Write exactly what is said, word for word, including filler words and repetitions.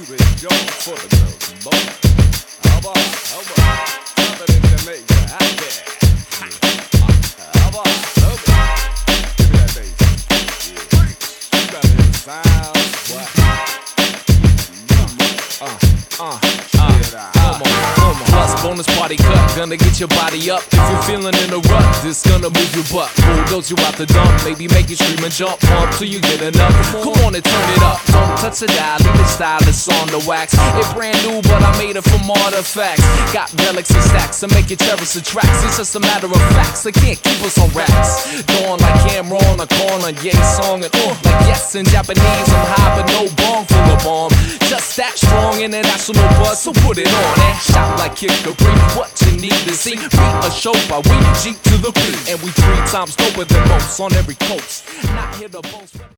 to the joint for the girls, boy. How about, how about, something to make you happy. How about, how about, give me that bass. Yeah. You gotta hear the sound, boy. Uh, uh, uh, come on, come on. Plus, bonus party cut, gonna get your body up. If you're feeling in a rut, this gonna move your butt. Bulldoze you out the dump, maybe make you scream and jump. Pump till you get enough. Come on and turn it up. Don't touch the dial, leave the stylus on the wax. It brand new, but I made it from artifacts. Got relics and stacks to make you cherish the tracks. It's just a matter of facts, they can't keep us on racks. Going like camera on a corner, yeah, song and uh, like yes in Japanese. I'm high, but no bong full of bomb. Just that strong international buzz, so put it on and shout like Kid Capri. What you need to see, beat a show by we Jeep to the beat, and we three times doper than most on every coast. Not here to boast.